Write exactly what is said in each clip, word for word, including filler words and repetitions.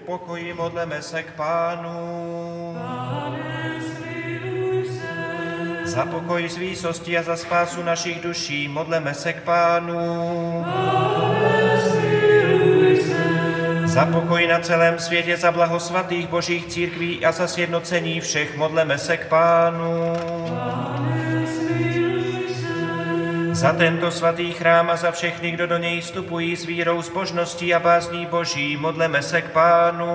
pokoji modleme se k Pánu. Pane, smiluj se. Za pokoj z výsosti a za spásu našich duší modleme se k Pánu. Pane, smiluj se. Za pokoj na celém světě, za blaho svatých božích církví a za sjednocení všech modleme se k Pánu. Pane, smiluj se. Za tento svatý chrám a za všechny, kdo do něj vstupují s vírou, zbožností a bázní boží, modleme se k Pánu.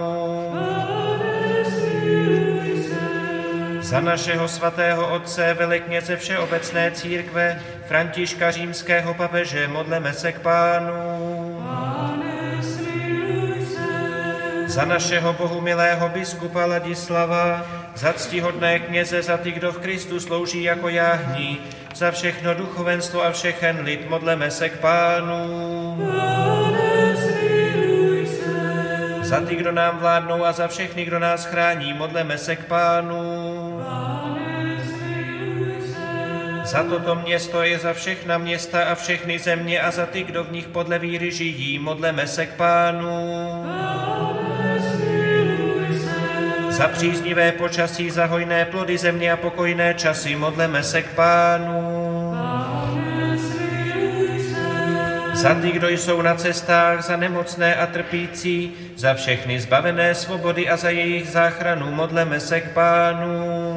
Pane, smiluj se. Za našeho svatého otce, velekněze všeobecné církve, Františka římského papeže, modleme se k Pánu. Pane, smiluj se. Za našeho bohumilého biskupa Ladislava, za ctihodné kněze, za ty, kdo v Kristu slouží jako jáhní, za všechno duchovenstvo a všechen lid, modleme se k Pánu. Pane, smiluj se. Za ty, kdo nám vládnou a za všechny, kdo nás chrání, modleme se k Pánu. Pane, smiluj se. Za toto město je za všechna města a všechny země a za ty, kdo v nich podle víry žijí, modleme se k Pánu. Pane, smiluj se. Za příznivé počasí, za hojné plody země a pokojné časy, modleme se k Pánu. Pane, smiluj se. Za ty, kdo jsou na cestách, za nemocné a trpící, za všechny zbavené svobody a za jejich záchranu, modleme se k Pánu.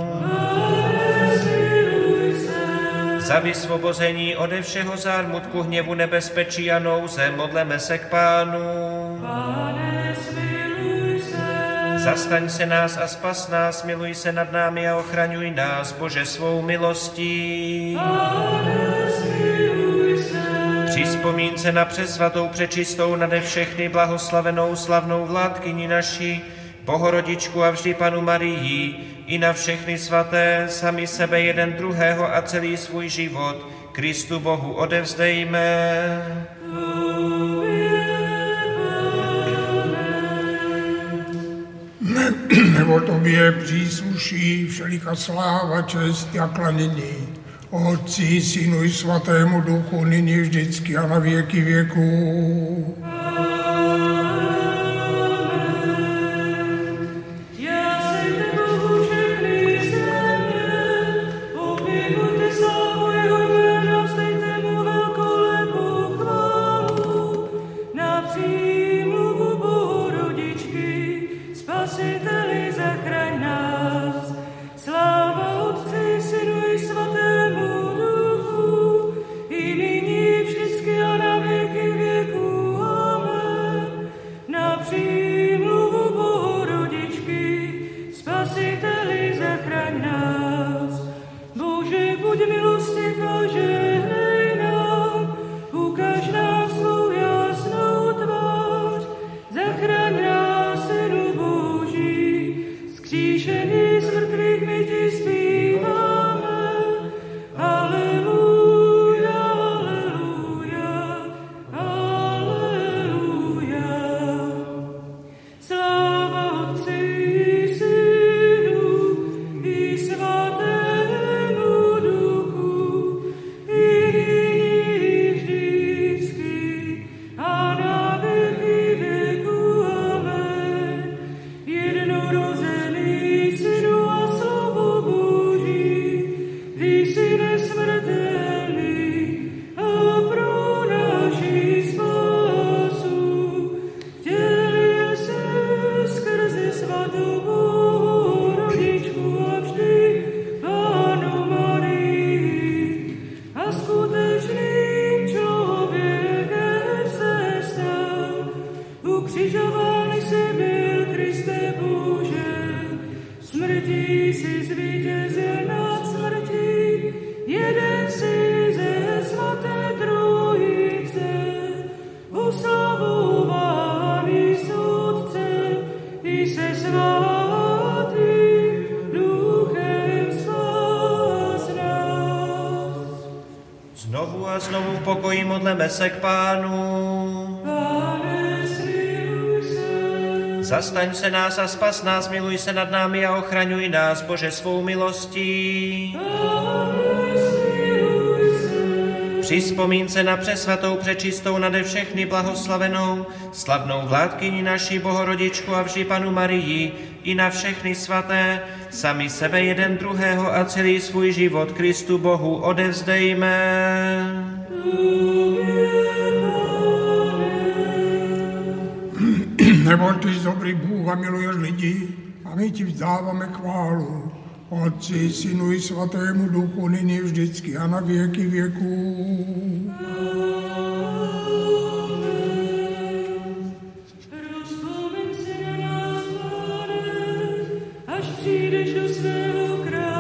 Pane, smiluj se. Za vysvobození ode všeho zármutku, hněvu, nebezpečí a nouze, modleme se k Pánu. Pane, smiluj se. Zastaň se nás a spas nás, miluj se nad námi a ochraňuj nás, Bože, svou milostí. Pane, smiluj se. Při vzpomínce na přesvatou, přečistou, nade všechny blahoslavenou, slavnou vládkyni naší, Bohorodičku a vždy Panu Marii, i na všechny svaté, sami sebe, jeden druhého a celý svůj život, Kristu Bohu odevzdejme. Nebo tobě přísluší všelika sláva, čest a klanění. Otci, Synu i Svatému Duchu, nyní vždycky a na věky věků. Modleme se k Pánu. Pane, smiluj se. Zastaň se nás a spas nás, miluj se nad námi a ochraňuj nás, Bože, svou milostí. Pane, smiluj se. při vzpomínce na přesvatou, přečistou, nade všechny blahoslavenou, slavnou vládkyni naší Bohorodičku a vždy Panu Marii, i na všechny svaté, sami sebe jeden druhého a celý svůj život Kristu Bohu odevzdejme. Nebo ty jsi dobrý Bůh a miluješ lidi a my ti vzdáváme chválu. Otci, Synu i Svatému Duchu, nyní vždycky a na věky věků. Rozpomeň se na nás, Pane, až přijdeš do svého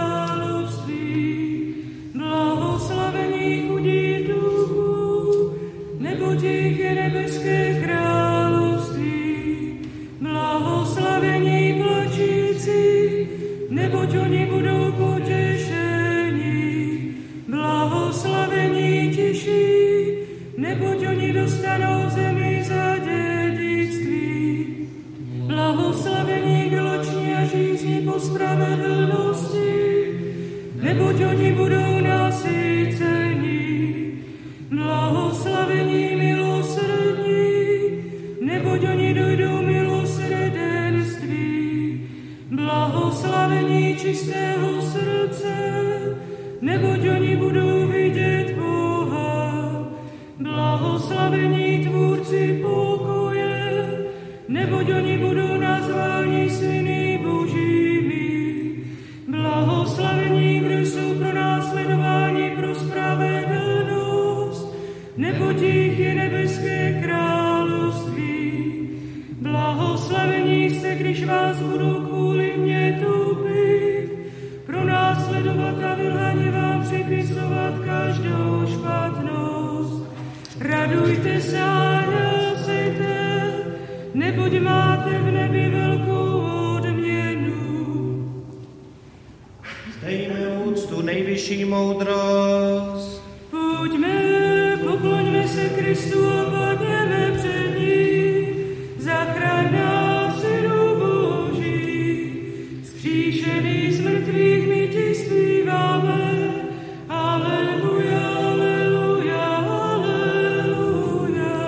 království. Blahoslavení chudí duchu, neboť jich je nebeské království. Blahoslavení plačící, neboť oni budou potěšeni. Blahoslavení tiší, neboť oni dostanou zemi za dědictví. Blahoslavení miloční a žízní po spravedlnosti, neboť oni budou nasyceni. Blahoslavení milosrdní, neboť oni dojdou milosrdenství. Blahoslavení čistého srdce, neboť oni budou vidět Boha. Blahoslavení tvůrci pokoje, neboť oni budou nazváni syny božími. Blahoslavení, kdo jsou pronásledováni pro spravedlnost, neboť jich je nebeské království. Blahoslavení jste, když vás budou kvůli mě tupit, pronásledovat a vylhaně vám připisovat každou špatnost. Radujte se a jásejte, neboť máte v nebi velkou odměnu. Zdejme úctu nejvyšší moudrost. Pojďme, pokloňme se Kristu a padněme před ním. Zachraň nás, Synu Boží, vzkříšený z mrtvých my ti zpíváme. Aleluja, aleluja, aleluja.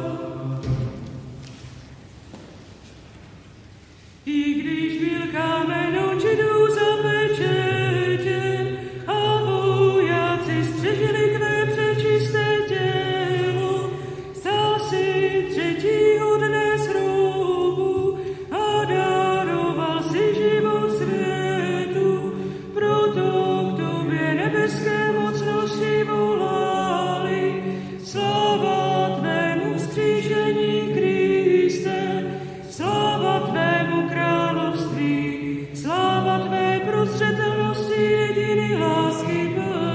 I když byl kámen očidů zapečetěn a vojáci střežili tvé přečisté tělo, stal si třetího dne z hrobu a daroval si život světu. Proto k tobě nebeské mocnosti volali. Sláva tvému vzkříšení, Kriste, sláva tvému království, sláva tvé prostředelnosti, jediný lásky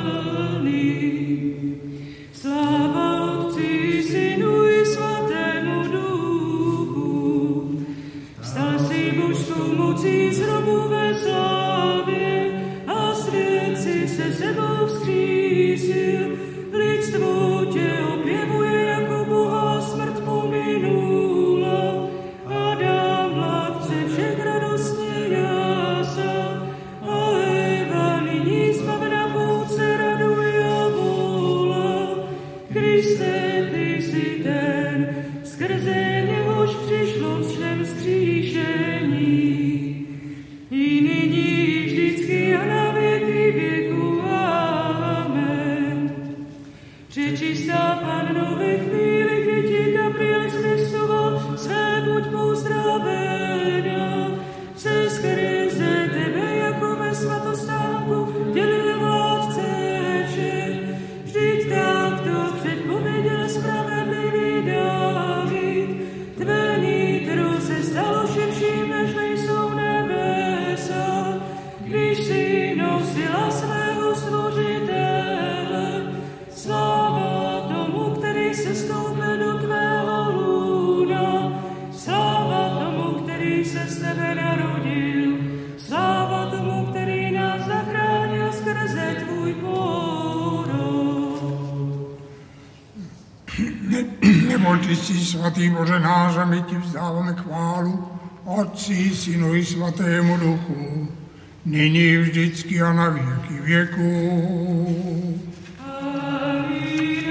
plný. Sláva Otci, Synu i Svatému Duchu. Vstal si božskou mocí z hrobu ve slávě a svět si se sebou vzkřísil. Lidstvo tě opěvuje jako Boha, smrt pominula. Adam, vládce všech radostně jásá, a Eva nyní zbavena půdce raduje a volá. Kriste, ty jsi ten, skrze něhož přišlo všem vzkříšení. I nyní, vždycky a na věky věku. Amen. Přečistá Panno, ve chvíli, kdy ti Gabriel zvěstoval své, buď pozdravena. Se skrze tebe jako ve svatostánku dělil vládce všech. Vždyť takto předpověděl spravedlivý Dávid. Tvé nitro se stalo širším, než nejsou nebesa, když si nosila svého stvořitele. Sláva tomu, který se stoupil do tvého lůna, sláva tomu, který se z tebe narodil, sláva tomu, který nás zachránil skrze tvůj porod. Nebo ty jsi svatý Bože náš a my ti vzdáváme chválu, Otci, Synu i Svatému Duchu, nyní vždycky a na věky věků. Amen.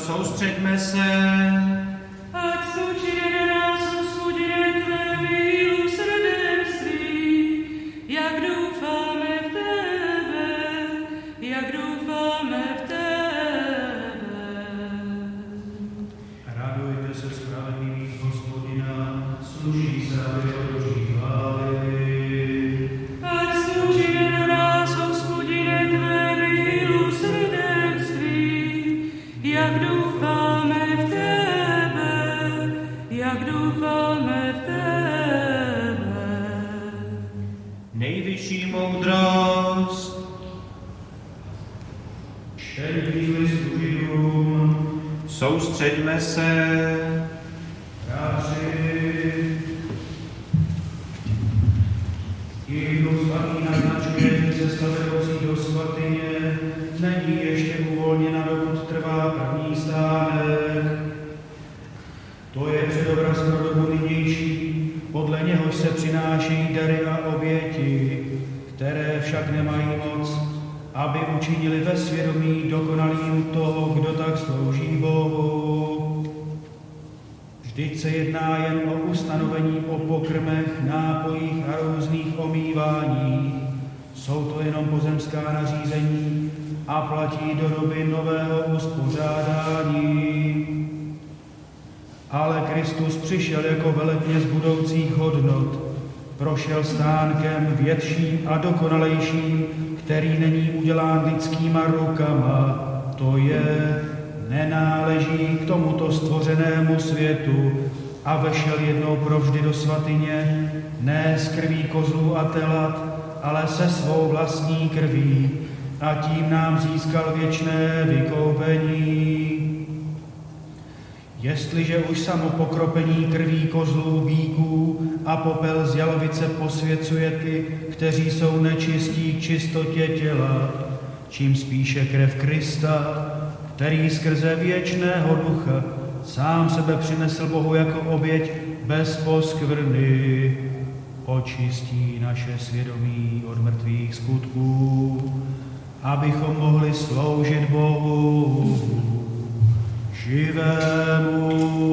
soustřeďme se. Ať slučí na nás, Hospodine, tvé milosrdenství, jak doufáme v tebe, jak doufáme v tebe. Radujte se spravedlivý Hospodina, sluší se, aby odloží chvály. Ať slučí na nás, Hospodine, tvé milosrdenství, jak doufáme v tebe, jak doufáme v tebe. Nejvyšší moudrost. Čtení listu Židům, Soustřeďme se. bratři. Ti, kdo svatý naznačuje, cesta vedoucí do svatyně, není ještě uvolněna, dokud trvá první stánek. To je předobraz pro dobu nynější, podle něhož se přináší dary a oběti, které však nemají moc, aby učinili ve svědomí dokonalým toho, kdo tak slouží Bohu. Vždyť se jedná jen o ustanovení o pokrmech, nápojích a různých omýváních. Jsou to jenom pozemská nařízení a platí do doby nového uspořádání. Ale Kristus přišel jako velekněz budoucích hodnot. Prošel stánkem větším a dokonalejším, který není udělán lidskýma rukama. To je, nenáleží k tomuto stvořenému světu a vešel jednou provždy do svatyně, ne z krví kozlů a telat, ale se svou vlastní krví a tím nám získal věčné vykoupení. Jestliže už samo pokropení krví kozlů, býků a popel z jalovice posvěcuje ty, kteří jsou nečistí k čistotě těla, čím spíše krev Krista, který skrze věčného ducha sám sebe přinesl Bohu jako oběť bez poskvrny, očistí naše svědomí od mrtvých skutků, abychom mohli sloužit Bohu živému.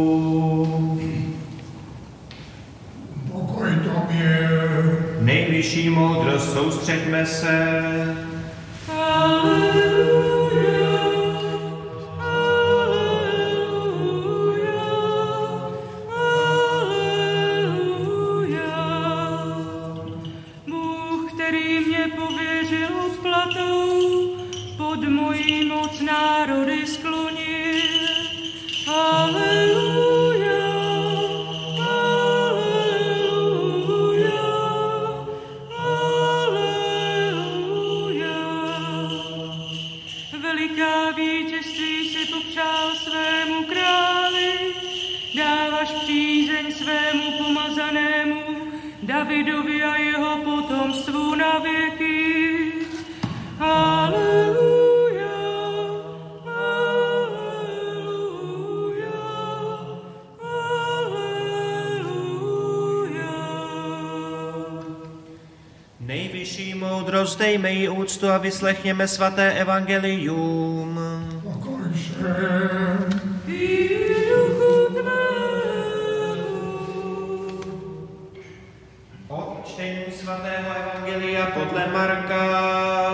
Pokoj tobě. Nejvyšší moudrost, soustřeďme se. Aleluja, aleluja, aleluja. Bůh, který mě pověřil odplatou, pod mojí moc národy sklonil. Aleluja, aleluja, aleluja. Veliká vítězství si popřál svému králi, dáváš přízeň svému pomazanému Davidovi a jeho potomstvu na věky. Aleluja. Nejvyšší moudrost, dejme jí úctu a vyslechněme svaté evangelium. Pokoj všem. I duchu tvému. Od čtení svatého evangelia podle Marka.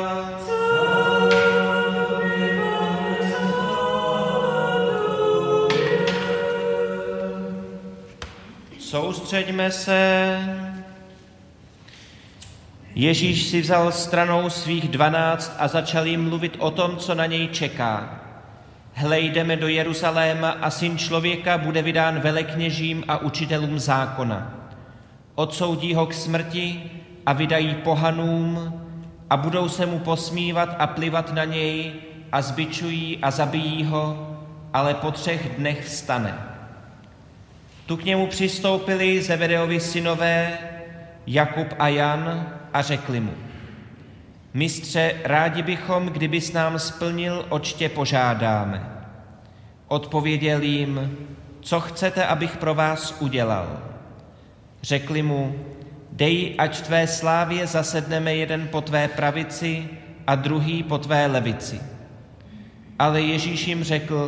Soustřeďme se. Ježíš si vzal stranou svých dvanáct a začal jim mluvit o tom, co na něj čeká. Hle, jdeme do Jeruzaléma a Syn člověka bude vydán velekněžím a učitelům zákona. Odsoudí ho k smrti a vydají pohanům a budou se mu posmívat a plivat na něj a zbičují a zabijí ho, ale po třech dnech vstane. Tu k němu přistoupili Zebedeovi synové Jakub a Jan a řekli mu: Mistře, rádi bychom, kdybys nám splnil, oč tě požádáme. Odpověděl jim: Co chcete, abych pro vás udělal? Řekli mu: Dej, ať v tvé slávě zasedneme jeden po tvé pravici a druhý po tvé levici. Ale Ježíš jim řekl: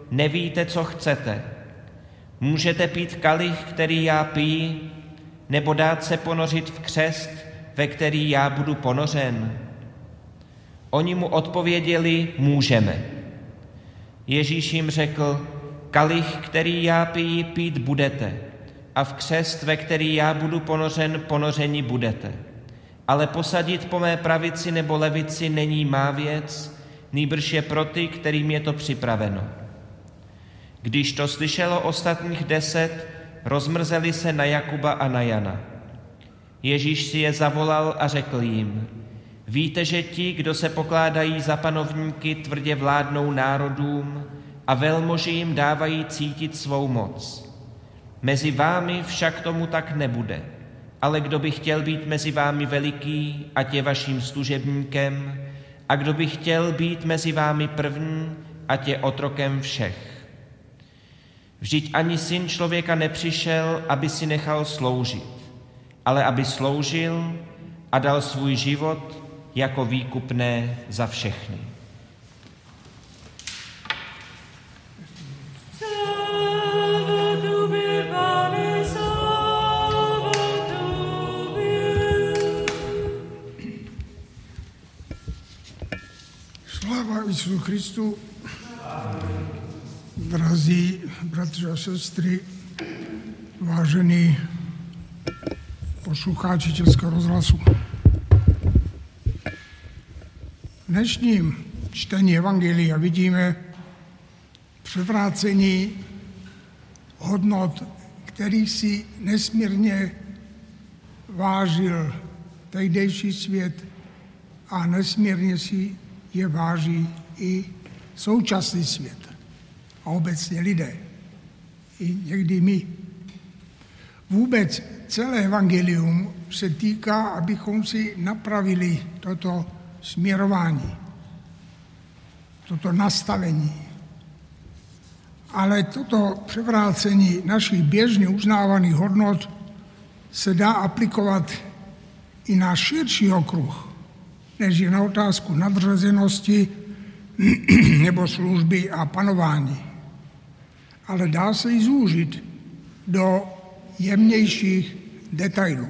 nevíte, co chcete. Můžete pít kalich, který já piji, nebo dát se ponořit v křest, ve který já budu ponořen? Oni mu odpověděli, můžeme. Ježíš jim řekl, kalich, který já piji, pít budete, a v křest, ve který já budu ponořen, ponořeni budete. Ale posadit po mé pravici nebo levici není má věc, nýbrž je pro ty, kterým je to připraveno. Když to slyšelo ostatních deset, rozmrzeli se na Jakuba a na Jana. Ježíš si je zavolal a řekl jim, víte, že ti, kdo se pokládají za panovníky, tvrdě vládnou národům a velmoži jim dávají cítit svou moc. Mezi vámi však tomu tak nebude, ale kdo by chtěl být mezi vámi veliký, ať je vaším služebníkem, a kdo by chtěl být mezi vámi první, ať je otrokem všech. Vždyť ani syn člověka nepřišel, aby si nechal sloužit, ale aby sloužil a dal svůj život jako výkupné za všechny. Sláva Isusu Christu, drazí bratři a sestry, vážení posluchači Českého rozhlasu. V dnešním čtení evangelia vidíme převrácení hodnot, kterých si nesmírně vážil tehdejší svět a nesmírně si je váží i současný svět a obecně lidé, i někdy my. Vůbec celé evangelium se týká, abychom si napravili toto směrování, toto nastavení. Ale toto převrácení našich běžně uznávaných hodnot se dá aplikovat i na širší okruh, než je na otázku nadřazenosti nebo služby a panování. Ale dá se i zúžit do jemnějších detailů.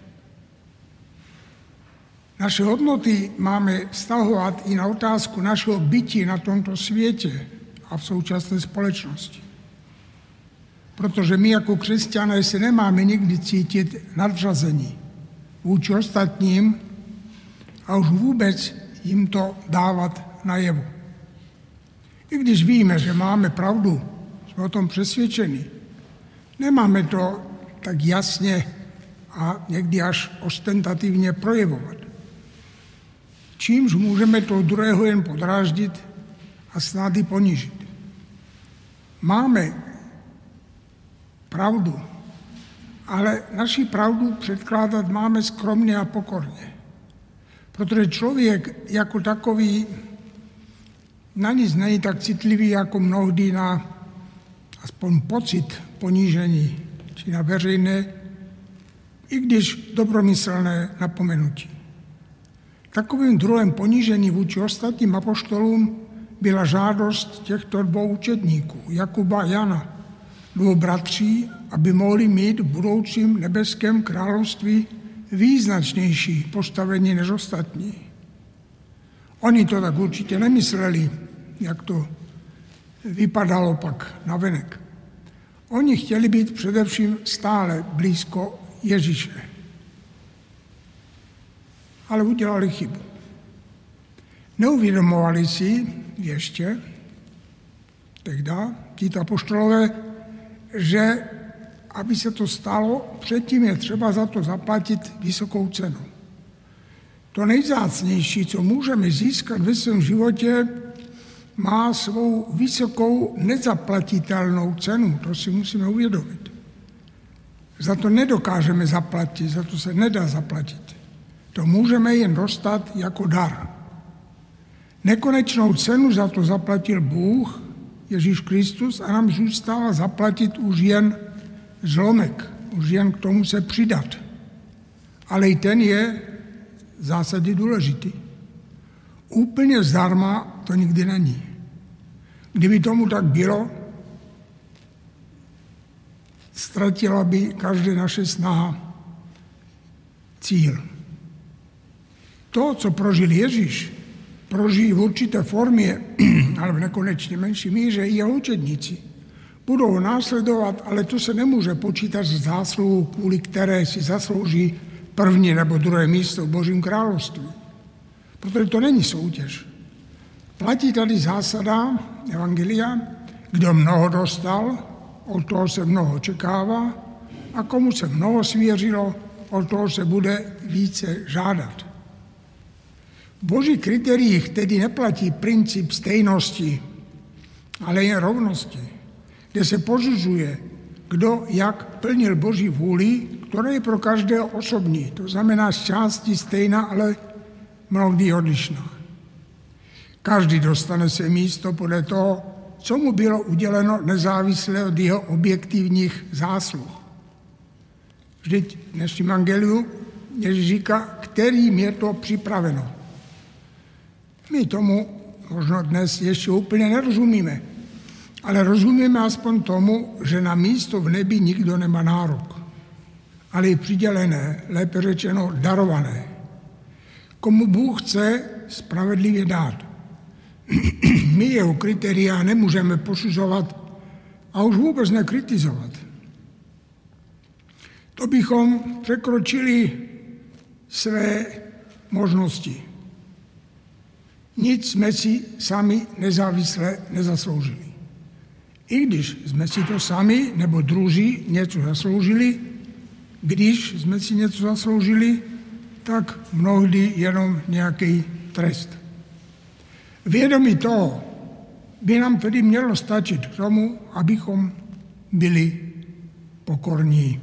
Naše hodnoty máme vztahovat i na otázku našeho bytí na tomto světě a v současné společnosti. Protože my jako křesťané se nemáme nikdy cítit nadřazení vůči ostatním a už vůbec jim to dávat najevo. I když víme, že máme pravdu, jsme o tom přesvědčeni, nemáme to tak jasně a někdy až ostentativně projevovat. Čímž můžeme toho druhého jen podráždit a snad i ponížit. Máme pravdu, ale naši pravdu předkládat máme skromně a pokorně. Protože člověk jako takový na nic není tak citlivý jako mnohdy na aspoň pocit ponížení či na veřejné, i když dobromyslné napomenutí. Takovým druhem ponížení vůči ostatním apoštolům byla žádost těchto dvou učedníků, Jakuba a Jana, dvou bratří, aby mohli mít v budoucím nebeském království význačnější postavení než ostatní. Oni to tak určitě nemysleli, jak to vypadalo pak navenek. Oni chtěli být především stále blízko Ježíše. Ale udělali chybu. Neuvědomovali si ještě, tehda, títo apoštolové, že aby se to stalo, předtím je třeba za to zaplatit vysokou cenu. To nejvzácnější, co můžeme získat ve svém životě, má svou vysokou nezaplatitelnou cenu. To si musíme uvědomit. Za to nedokážeme zaplatit, za to se nedá zaplatit. To můžeme jen dostat jako dar. Nekonečnou cenu za to zaplatil Bůh, Ježíš Kristus, a nám zůstává zaplatit už jen zlomek, už jen k tomu se přidat. Ale i ten je v zásadě důležitý. Úplně zdarma to nikdy není. Kdyby tomu tak bylo, ztratila by každá naše snaha cíl. To, co prožil Ježíš, prožijí v určité formě, ale v nekonečně menší míře i jeho učedníci. Budou následovat, ale to se nemůže počítat z zásluhu, kvůli které si zaslouží první nebo druhé místo v Božím království. Protože to není soutěž. Platí tady zásada evangelia, kdo mnoho dostal, od toho se mnoho očekává, a komu se mnoho svěřilo, od toho se bude více žádat. V Božích kritériích tedy neplatí princip stejnosti, ale jen rovnosti, kde se posuzuje, kdo jak plnil Boží vůli, která je pro každého osobní, to znamená z části stejná, ale mnohdy odlišná. Každý dostane se místo podle toho, co mu bylo uděleno nezávisle od jeho objektivních zásluh. Vždyť v dnešním evangeliu Ježíš říká, kterým je to připraveno. My tomu možná dnes ještě úplně nerozumíme, ale rozumíme aspoň tomu, že na místo v nebi nikdo nemá nárok, ale je přidělené, lépe řečeno darované. Komu Bůh chce spravedlivě dát. My jeho kritéria nemůžeme posuzovat a už vůbec nekritizovat. To bychom překročili své možnosti. Nic jsme si sami nezávisle nezasloužili. I když jsme si to sami nebo druzí něco zasloužili, když jsme si něco zasloužili, tak mnohdy jenom nějaký trest. Vědomí toho by nám tedy mělo stačit k tomu, abychom byli pokorní.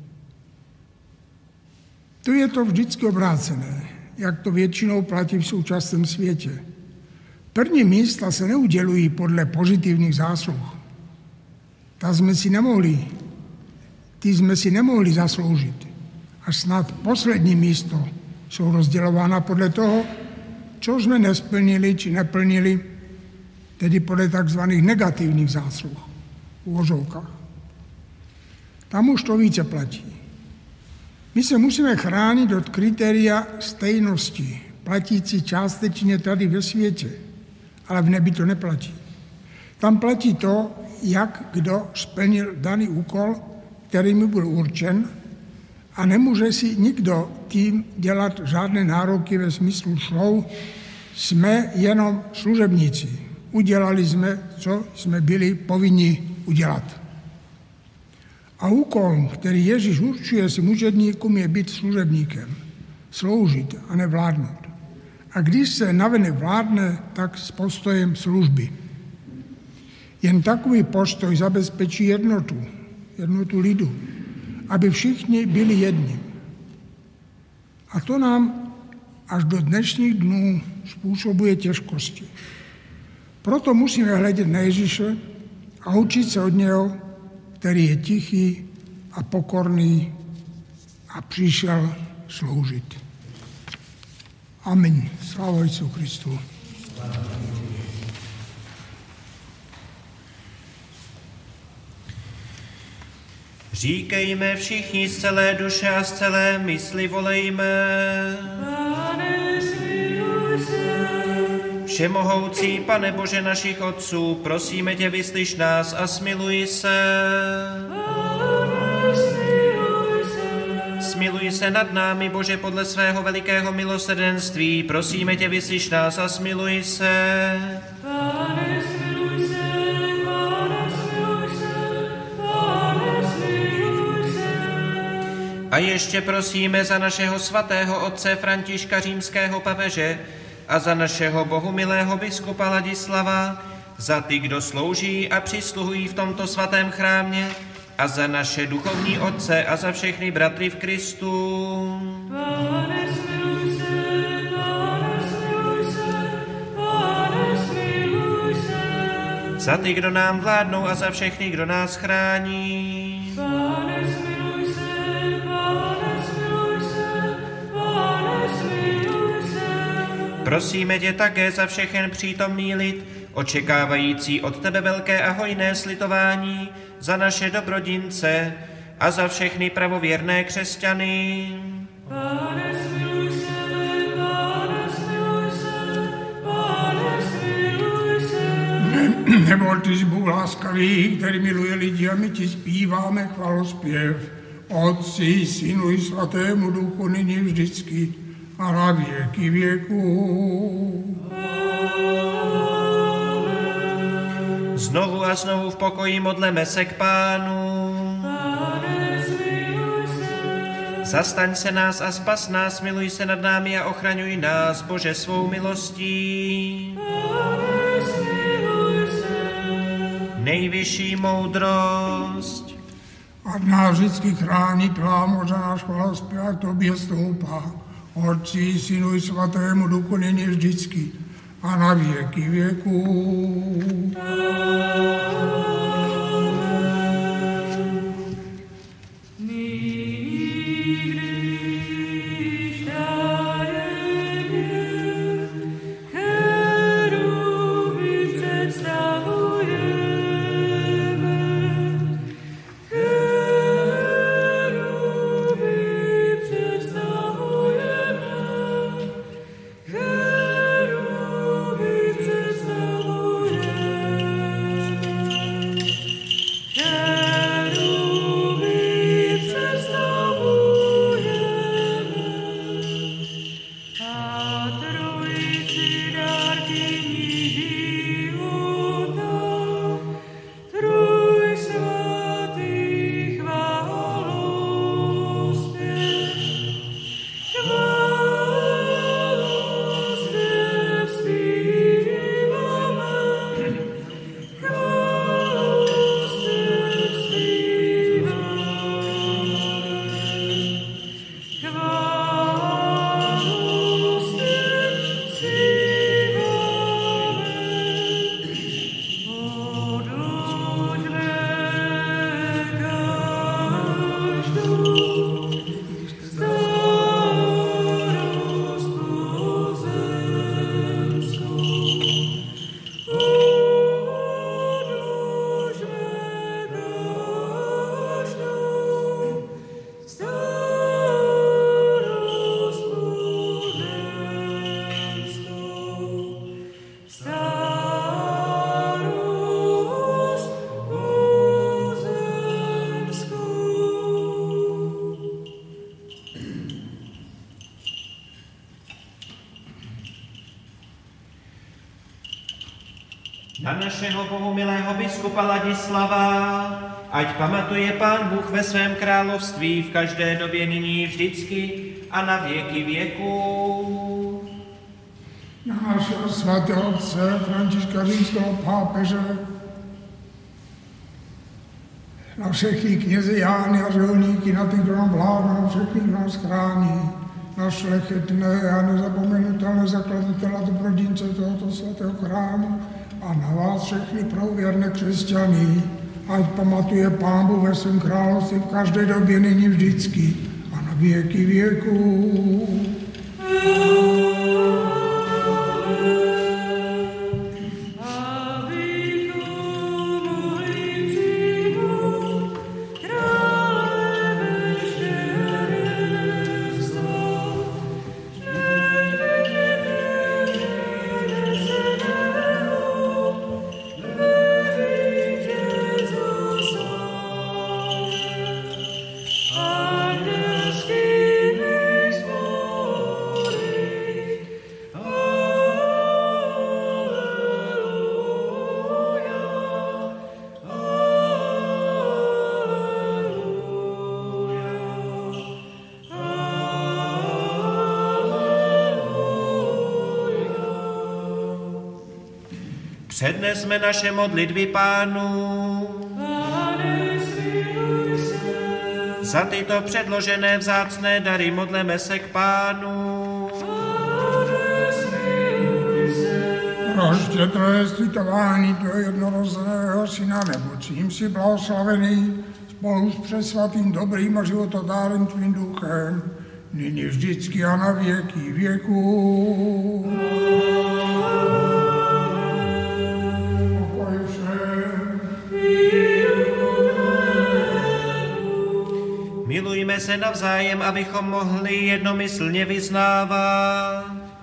Tu je to vždycky obrácené, jak to většinou platí v současném světě. První místa se neudělují podle pozitivních zásluh. Ta jsme si nemohli, ty jsme si nemohli zasloužit. Až snad poslední místo jsou rozdělována podle toho, co jsme nesplnili či neplnili, tedy podle takzvaných negativních zásluh v uvozovkách. Tam už to více platí. My se musíme chránit od kritéria stejnosti, platící částečně tady ve světě, ale v nebi to neplatí. Tam platí to, jak kdo splnil daný úkol, který mu byl určen, a nemůže si nikdo tím dělat žádné nároky ve smyslu slov. Jsme jenom služebníci. Udělali jsme, co jsme byli povinni udělat. A úkol, který Ježíš určuje si mučedníkům, je být služebníkem, sloužit a nevládnout. A když se navenek vládne, tak s postojem služby. Jen takový postoj zabezpečí jednotu, jednotu lidu, aby všichni byli jedním. A to nám až do dnešních dnů způsobuje těžkosti. Proto musíme hledět na Ježíše a učit se od něho, který je tichý a pokorný a přišel sloužit. Amen. Sláva Otci Kristu. Říkejme všichni z celé duše a z celé mysli volejme. Pane, smiluj se. Všemohoucí Pane Bože našich otců, prosíme tě, vyslyš nás a smiluj se. Pane, smiluj se. Smiluj se nad námi, Bože, podle svého velikého milosrdenství, prosíme tě, vyslyš nás a smiluj se. Pane, smiluj se. Pane, smiluj se. Pane, smiluj se. A ještě prosíme za našeho svatého otce Františka římského papeže a za našeho bohumilého biskupa Ladislava, za ty, kdo slouží a přisluhují v tomto svatém chrámě, a za naše duchovní otce a za všechny bratry v Kristu. Pane, smiluj se. Pane, smiluj se. Pane, smiluj se. Za ty, kdo nám vládnou a za všechny, kdo nás chrání. Pane, smiluj se. Pane, smiluj se. Pane, smiluj se. Prosíme tě také za všechen přítomný lid, očekávající od tebe velké a hojné slitování za naše dobrodince a za všechny pravověrné křesťany. Pane, smiluj se, Pane, smiluj se, Pane, smiluj se. Nebo ty jsi Bůh láskavý, který miluje lidi a my ti zpíváme chvalospěv. Otci, Synu i Svatému Duchu, nyní vždycky a na věky věků. Znovu a znovu v pokoji modleme se k Pánu. Pane, smiluj se. Zastaň se nás a spas nás, miluj se nad námi a ochraňuj nás, Bože, svou milostí. Pane, smiluj se. Nejvyšší moudrost. Ať nás vždycky chrání tvá moře, náš chvalospěv a tobě stoupá. Otci, Synu i Svatému Duchu, nyní vždycky a na věky věků. Na našeho bohumilého biskupa Ladislava, ať pamatuje Pán Bůh ve svém království v každé době, nyní vždycky a na věky věků. Na našeho svatého otce Františka římského pápeže, na všechny kněze Jány a řeholníky, na ty, kdo nám vládnou, všechny, kdo nás chrání, na šlechetné a nezapomenutelné zakladatele a dobrodince tohoto svatého chrámu a na vás všechny pravověrné křesťany, ať pamatuje Pán Bůh ve svém království v každé době, nyní vždycky a na věky věků. Přednesme naše modlitby Pánu. Pane, smiluj se. Za tyto předložené vzácné dary modleme se k Pánu. Pane, smiluj se. Rozštědré slitování tvého jednorozeného syna, nebo čím si blahoslavený spolu s přesvatým dobrým a životodárem tvým duchem, nyní vždycky a na věky věků. Modlíme se navzájem, abychom mohli jednomyslně vyznávat.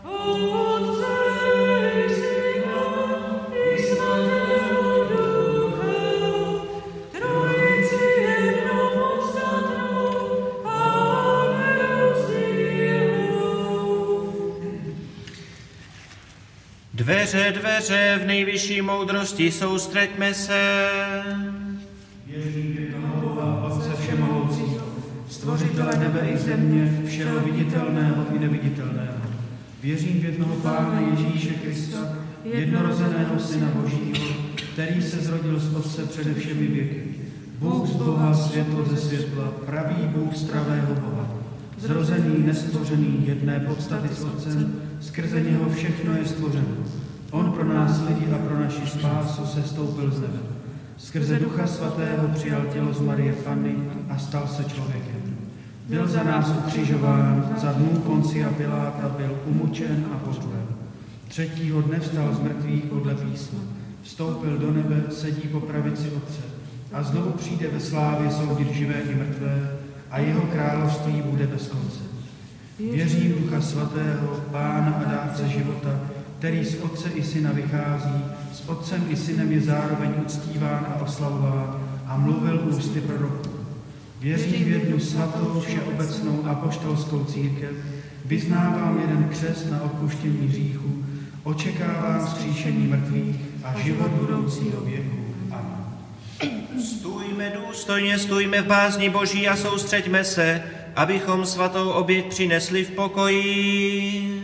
Dveře, dveře, v nejvyšší moudrosti soustřeďme se. Věřím v jednoho Boha, Otce všemohoucího, stvořitele nebe i země, všeho viditelného i neviditelného. Věřím v jednoho Pána Ježíše Krista, jednorozeného Syna Božího, který se zrodil z Otce přede všemi věky. Bůh z Boha, světlo ze světla, pravý Bůh z pravého Boha. Zrozený, nestvořený, jedné podstaty s Otcem, skrze něho všechno je stvořeno. On pro nás lidi a pro naši spásu se stoupil z nebe. Skrze Ducha Svatého přijal tělo z Marie Panny a stal se člověkem. Byl za nás ukřižován, za dnů Poncia Piláta byl umučen a pohřben. Třetího dne vstal z mrtvých podle písma. Vstoupil do nebe, sedí po pravici Otce. A znovu přijde ve slávě soudit živé i mrtvé a jeho království bude bez konce. Věřím v Ducha Svatého, Pána a dárce života, který z Otce i Syna vychází, s Otcem i Synem je zároveň uctíván a oslavován a mluvil ústy proroků. Věřím v jednu svatou, všeobecnou apoštolskou církev, vyznávám jeden křest na odpuštění hříchů, očekávám vzkříšení mrtvých a život budoucího věku. Amen. Stůjme důstojně, stůjme v bázni Boží a soustřeďme se, abychom svatou oběť přinesli v pokoji.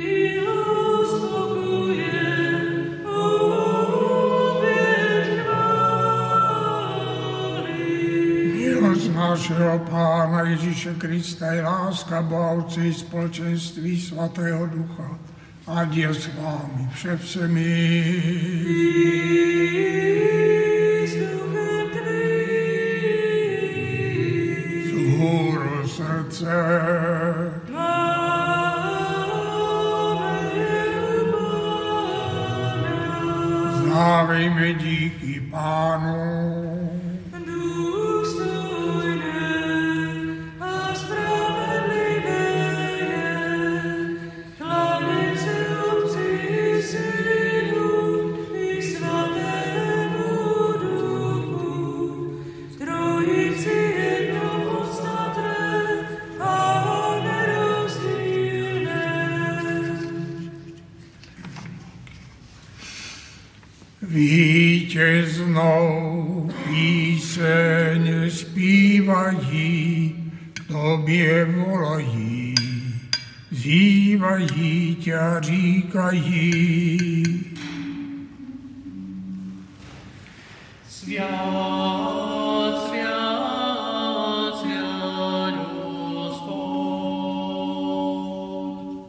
Milost našeho Pána Ježíše Krista je láska Boha Otce i společenství Svatého Ducha. Ať je s vámi vše všemi. Zhůru srdce. Vzdávejme díky Pánu. Vítěznou píseň zpívají, tobě volají, vzývají tě a říkají. Svět, svět, svět, Gospod.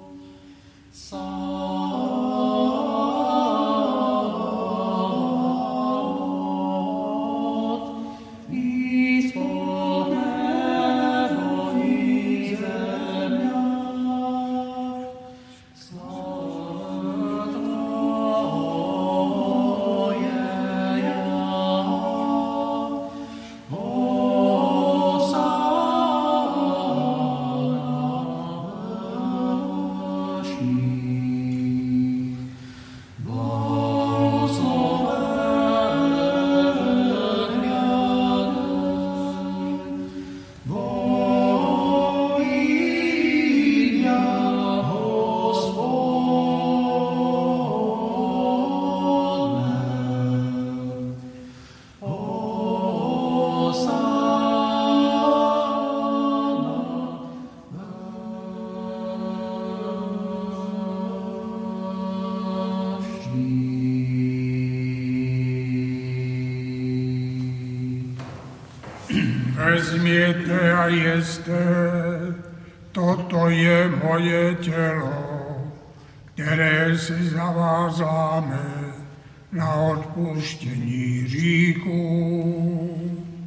Vezměte a jeste, toto je moje tělo, které se zavázáme na odpuštění hříchů.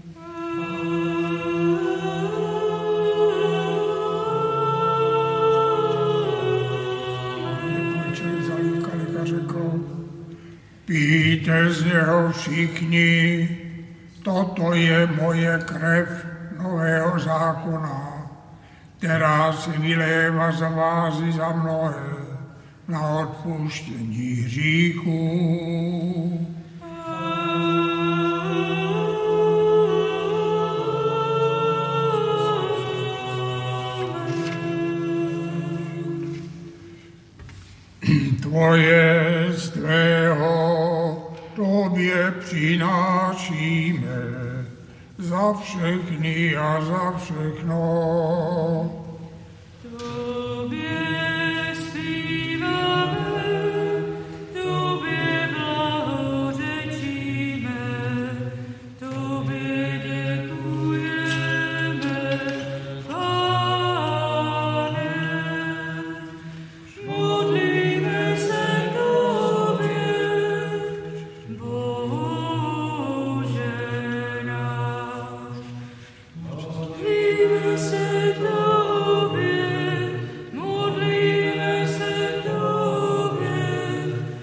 Nepůjčili zalíkali a řekl, pijte z něho všichni, toto je moje krev nového zákona, která se vylévá za vás i za mnohé na odpuštění hříchů. Tvoje z tvého tobě přinášíme za všechny a za všechno. Tobě zpíváme, tobě blahořečíme, tobě děkujeme, Pane. Modlíme se k tobě, Bože náš. Modlíme se k tobě, modlíme se k tobě,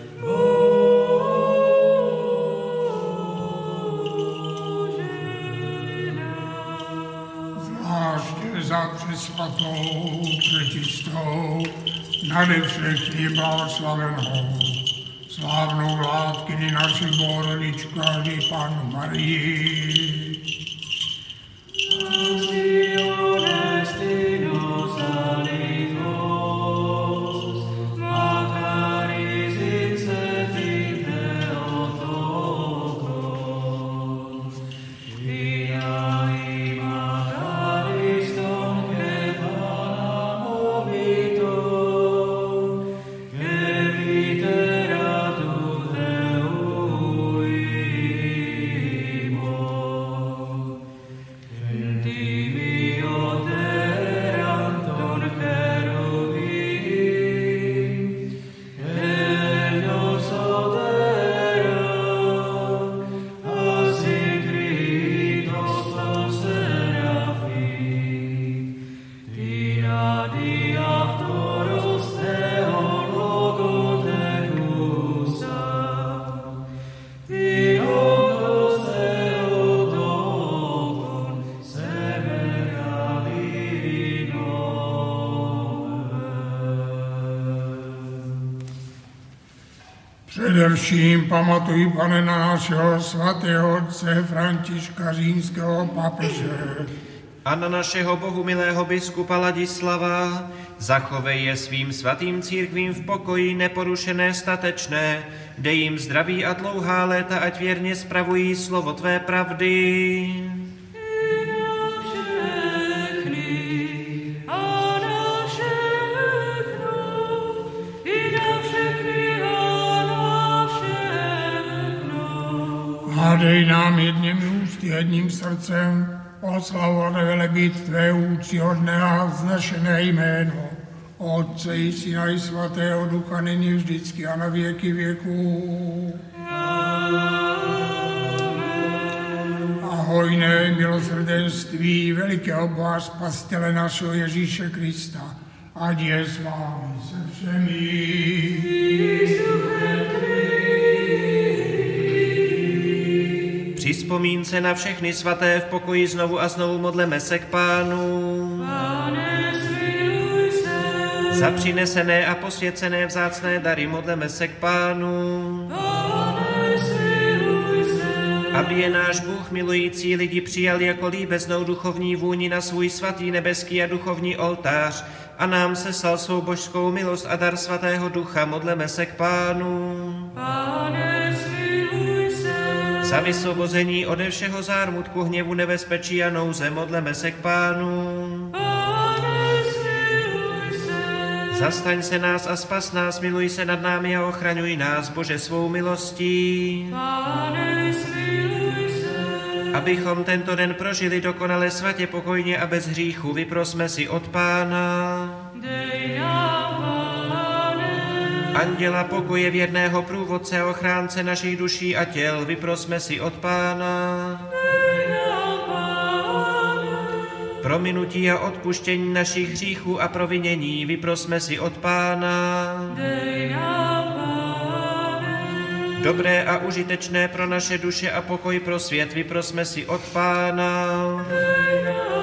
Bože náš. Zvláště za přesvatou, přečistou, nade všechny blahoslavenou, slávnou vládkyni naši Bohorodičku a vždy Pannu Marii. Především pamatuj, Pane, na našeho svatého otce Františka římského papeže a na našeho bohumilého biskupa Ladislava, zachovej je svým svatým církvím v pokoji neporušené statečné, dej jim zdraví a dlouhá léta, ať věrně spravují slovo tvé pravdy. A dej nám jedněmi ústy, jedním srdcem oslavovat a velebit tvé úctyhodné a vznešené jméno, Otce i Syna i Svatého Ducha, nyní vždycky a na věky věků. A hojné milosrdenství velikého Boha Spasitele našeho Ježíše Krista, ať je s vámi se všemi. Při vzpomínce na všechny svaté v pokoji znovu a znovu modleme se k Pánu. Pane, smiluj se. Za přinesené a posvěcené vzácné dary modleme se k Pánu. Pane, smiluj se. Aby je náš Bůh milující lidi přijal jako líbeznou duchovní vůni na svůj svatý nebeský a duchovní oltář a nám seslal svou božskou milost a dar svatého ducha, modleme se k Pánu. Pane, smiluj se. Za vysvobození ode všeho zármutku, hněvu, nebezpečí a nouze modleme se k Pánu. Pane, smiluj se. Zastaň se nás a spas nás, miluj se nad námi a ochraňuj nás, Bože, svou milostí. Pane, smiluj se. Abychom tento den prožili dokonale, svatě, pokojně a bez hříchu, vyprosme si od Pána. Dej nám, Pane. Anděla pokoje, věrného průvodce a ochránce našich duší a těl, vyprosme si od Pána. Dej nám, Pane. Prominutí a odpuštění našich hříchů a provinění, vyprosme si od Pána. Dej nám, Pane. Dobré a užitečné pro naše duše a pokoj pro svět, vyprosme si od Pána. Dej nám,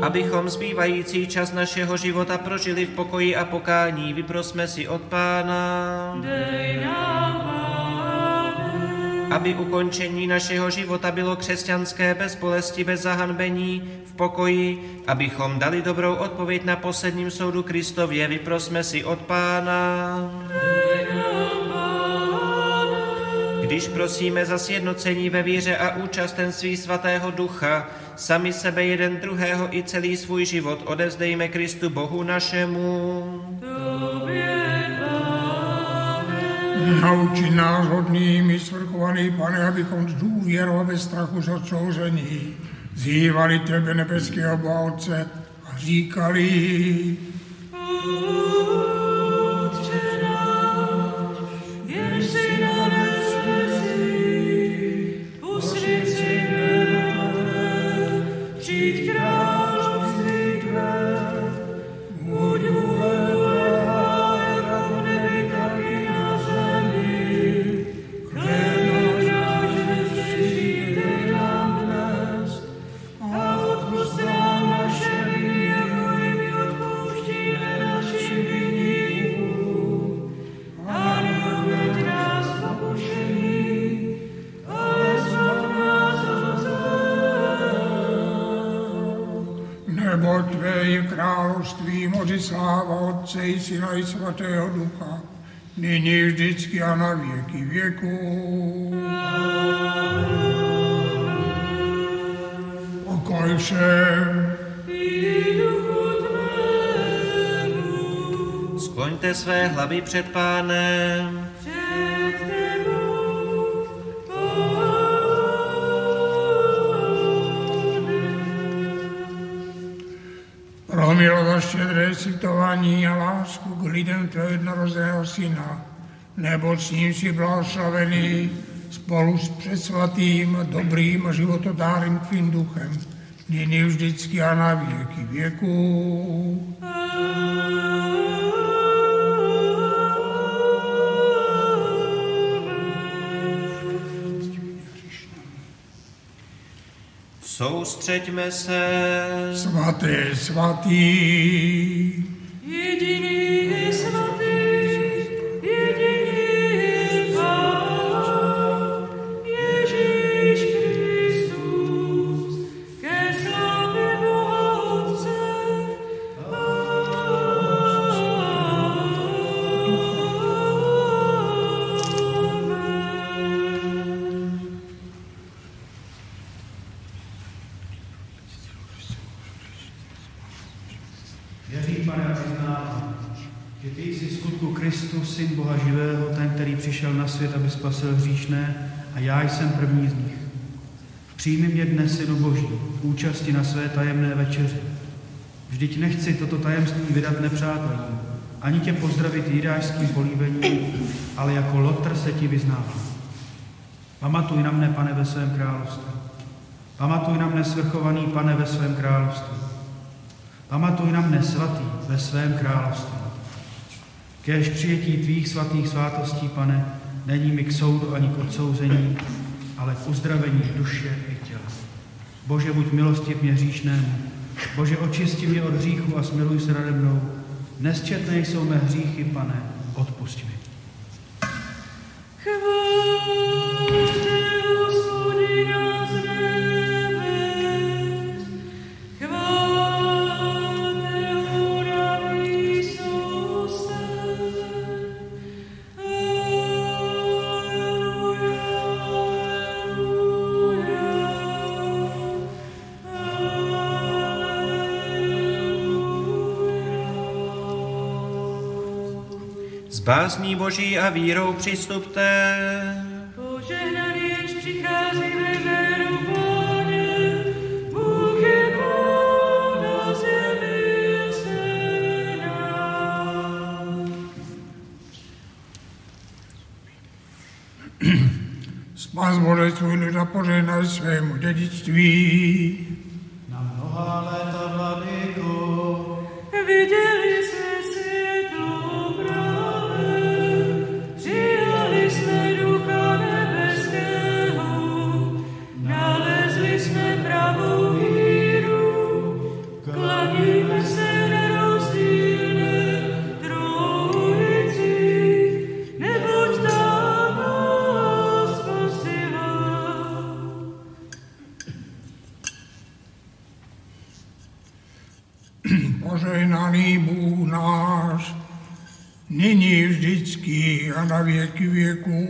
abychom zbývající čas našeho života prožili v pokoji a pokání. Vyprosme si od Pána, Dej nám, Pane, aby ukončení našeho života bylo křesťanské, bez bolesti, bez zahanbení, v pokoji, abychom dali dobrou odpověď na posledním soudu Kristově. Vyprosme si od Pána, dej nám, Pane, když prosíme za sjednocení ve víře a účastenství Svatého Ducha, sami sebe, jeden druhého i celý svůj život odevzdejme Kristu Bohu našemu. Tobě, Pane, Nauči nás hodnými svrchovaný, Pane, abychom s důvěrou a bez strachu z odsouzení vzývali Tebe, nebeského Boha Otce, a říkali: Otče náš, jenž jsi na nebesích, posvěť jméno Tvé, přijď království Tvé, buď vůle Tvá, jako v nebi, tak i na zemi. Chléb náš dnešní dej nám dnes a odpusť nám naše viny, jako i my odpouštíme našim viníkům. A neuveď nás v pokušení, ale zbav nás od zlého. Nebo Tvé je království, moci, sláva Otce i Syna i Svatého Ducha, nyní vždycky a na věky věků. Pokoj všem. I duchu tvému, Skloňte své hlavy před Pánem. před tebou, Pro milost a štědré citování a lásku k lidem Tvého jednorozeného Syna, neboť s ním si blahoslavený spolu s přesvatým, dobrým a životodárným Tvým duchem, nyní vždycky a na věky věků. Soustřeďme se. Svatý, svatý, jediný je svatý, jediný je Pán, Ježíš Kristus, ke slávě Boha Otce. Amen. Věřím, Pane, a vyznávám, že Ty jsi v skutku Kristus, Syn Boha živého, ten, který přišel na svět, aby spasil hříšné, a já jsem první z nich. Přijmi mě dnes, Synu Boží, v účasti na své tajemné večeři. Vždyť nechci toto tajemství vydat nepřátelům, ani tě pozdravit jidášským políbením, ale jako lotr se ti vyznávám. Pamatuj na mne, Pane, ve svém království. Pamatuj na mne, svrchovaný Pane, ve svém království. Pamatuj na mne, svatý, ve svém království. Kéž přijetí tvých svatých svátostí, Pane, není mi k soudu ani k odsouzení, ale k uzdravení duše i těla. Bože, buď milostiv mě hříšnému. Bože, očisti mě od hříchu a smiluj se nade mnou. Nesčetné jsou mé hříchy, Pane, odpusť mi. Chválte Hospodina z nebes, chválte ho na výsostech. Aleluja, S bázní Boží a vírou přistupte. požehnaný, jenž přichází ve jménu Páně, Bůh je Pán na zemi a scénách. Spas Bože svůj lid a požehnaj svému dědictví. Na mnohá léta, Vladyko, Viděli jsme světlo pravé, přijali jsme Ducha nebeského, nalezli jsme pravou víru, Požehnaný Bůh náš, nyní vždycky a na věky věků.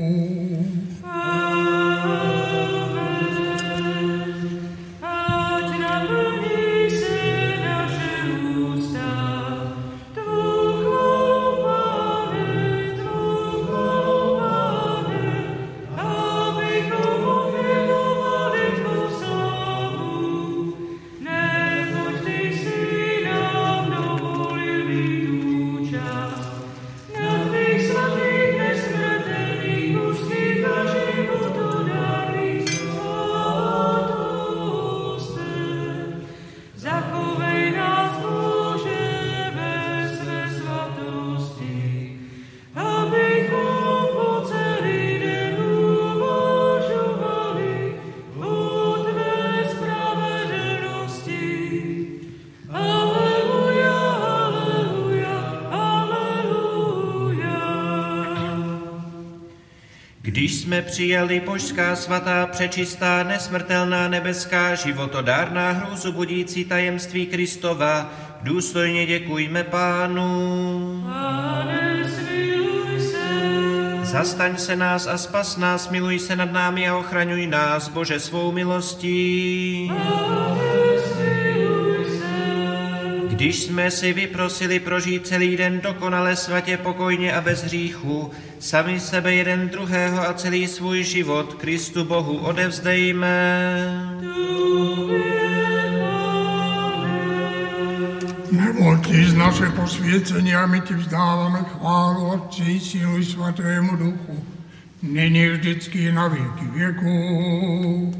Když jsme přijali božská svatá, přečistá, nesmrtelná, nebeská, životodárná, hrůzu budící tajemství Kristova, důstojně děkujme Pánu. Pane, smiluj se. Zastaň se nás a spas nás, miluj se nad námi a ochraňuj nás, Bože, svou milostí. Pane, smiluj se. Když jsme si vyprosili prožít celý den dokonale, svatě, pokojně a bez hříchu, sami sebe, jeden druhého a celý svůj život Kristu Bohu odevzdejme. Neboť ty z naše posvěcení a my ti vzdáváme chválu Otci, Synu i Svatému Duchu, nyní vždycky na věky věků.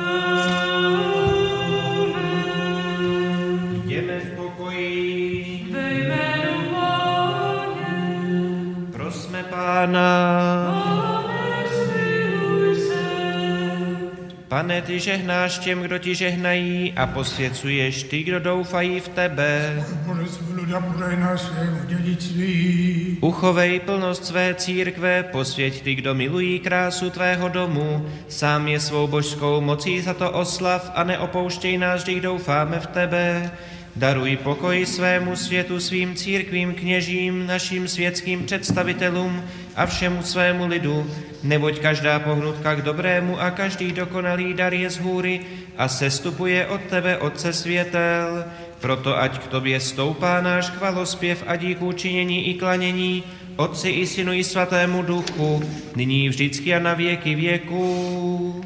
Jdeme v pokoji. Ve jménu Páně. Prosme Pána. Pane, smiluj se. Pane, ty žehnáš těm, kdo ti žehnají, a posvěcuješ ty, kdo doufají v tebe. Pane, smiluj a požehnaj svému dědictví. Uchovej plnost své církve, posvěť ty, kdo milují krásu tvého domu. Sám je svou božskou mocí za to oslav a neopouštěj nás, když doufáme v tebe. Daruj pokoj svému světu, svým církvím, kněžím, našim světským představitelům a všemu svému lidu, neboť každá pohnutka k dobrému a každý dokonalý dar je z hůry a sestupuje od tebe, Otce světel. Proto ať k tobě stoupá náš chvalospěv a díků činění i klanění, Otci i Synu i Svatému Duchu, nyní vždycky a na věky věků.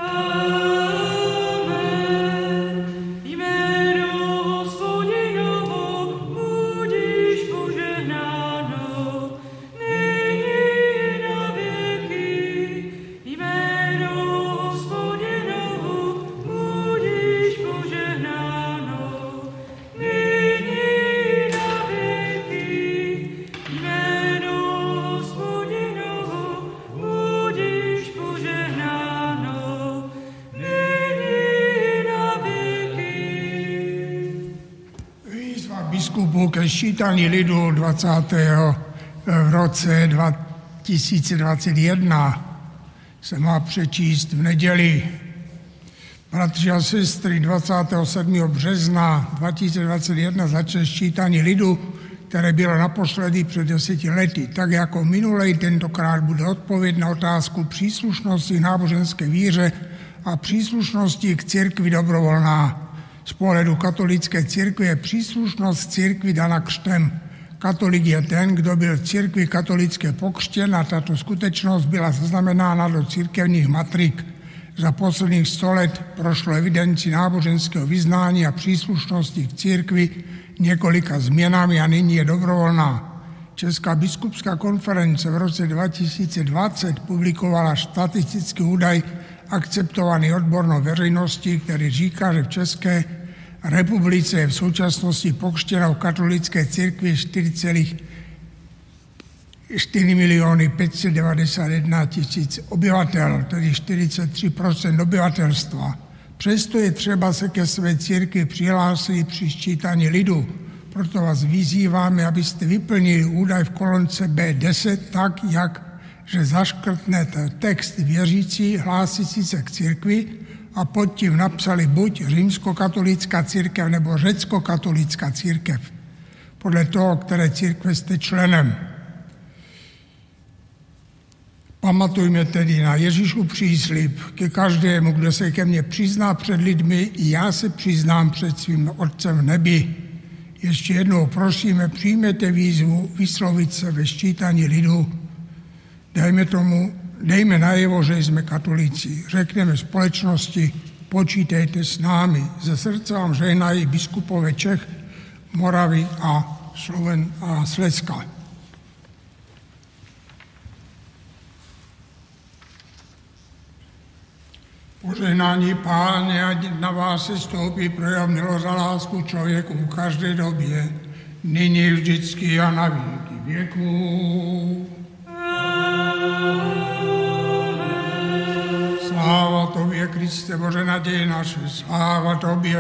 Biskupu ke sčítání lidu dvacátého v roce dva tisíce dvacet jedna se má přečíst v neděli. Bratři a sestry, dvacátého sedmého března dva tisíce dvacet jedna začne sčítání lidu, které bylo naposledy před deseti lety. Tak jako minulej, tentokrát bude odpověď na otázku příslušnosti náboženské víře a příslušnosti k církvi dobrovolná. Z pohledu katolické církve je příslušnost církvi dana křtem. Katolik je ten, kdo byl v církvi katolické pokřtěn a tato skutečnost byla zaznamenána do církevních matrik. Za posledních sto let prošlo evidenci náboženského vyznání a příslušnosti k církvi několika změnami a nyní je dobrovolná. Česká biskupská konference v roce dva tisíce dvacet publikovala statistický údaj akceptovaný odbornou veřejností, který říká, že v České republice je v současnosti pokřtěno v katolické církvi čtyři celá čtyři miliony pět set devadesát jedna tisíc obyvatel, tedy čtyřicet tři procent obyvatelstva. Přesto je třeba se ke své církvi přihlásit při sčítání lidu. Proto vás vyzýváme, abyste vyplnili údaj v kolonce bé deset tak, jak že zaškrtnete text věřící hlásící se k církvi a pod tím napsali buď římskokatolická církev nebo řeckokatolická církev, podle toho, které církve jste členem. Pamatujme tedy na Ježíšův příslib ke každému, kdo se ke mně přizná před lidmi, i já se přiznám před svým Otcem v nebi. Ještě jednou prosíme, přijměte výzvu vyslovit se ve ščítání lidu. Dejme tomu, dejme najevo, že jsme katolíci. Řekneme společnosti, počítejte s námi. Ze srdce vám žehnají biskupové Čech, Moravy a Sloven a Slezska. Požehnání Páně, ať na vás se stoupí projev milost a lásku člověku v každé době, nyní vždycky a na věky věků. Sláva Tobě, Kriste, Bože naděje naše, sláva Tobě.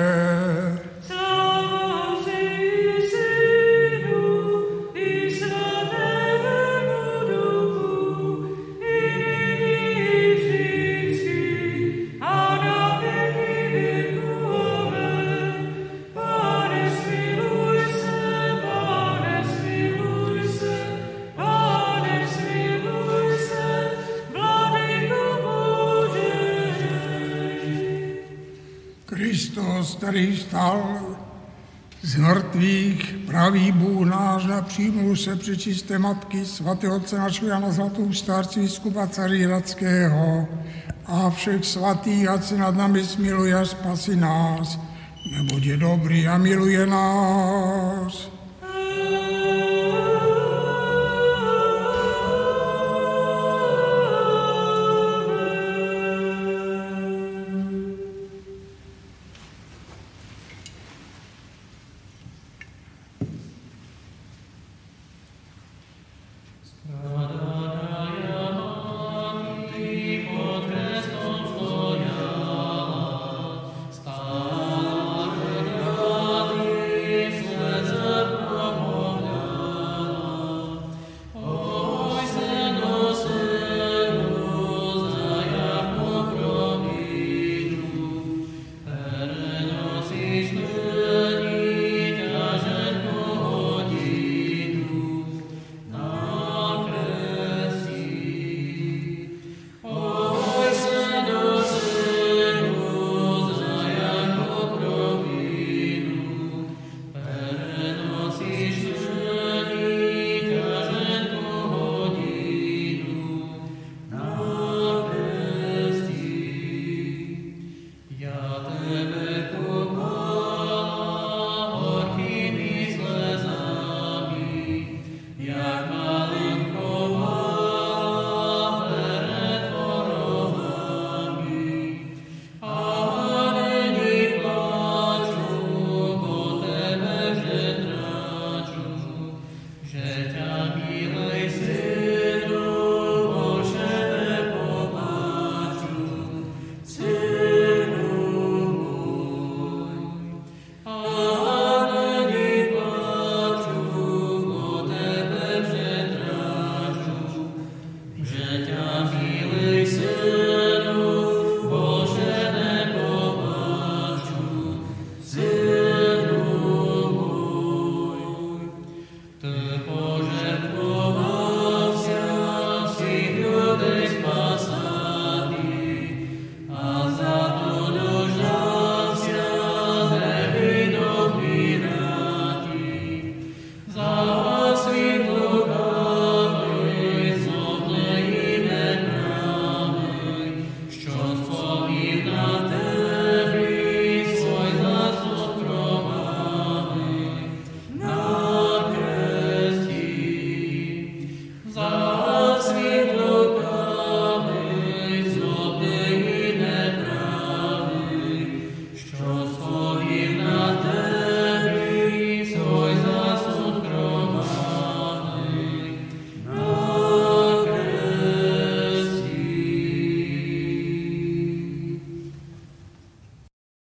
Kristus, který vstal z mrtvých, pravý Bůh náš, a přijmul se přečisté matky svatého otce našeho Jana Zlatou, starci biskupa Cařihradského a všech svatých, ať se nad námi smiluje a spasi nás, neboť je dobrý a miluje nás.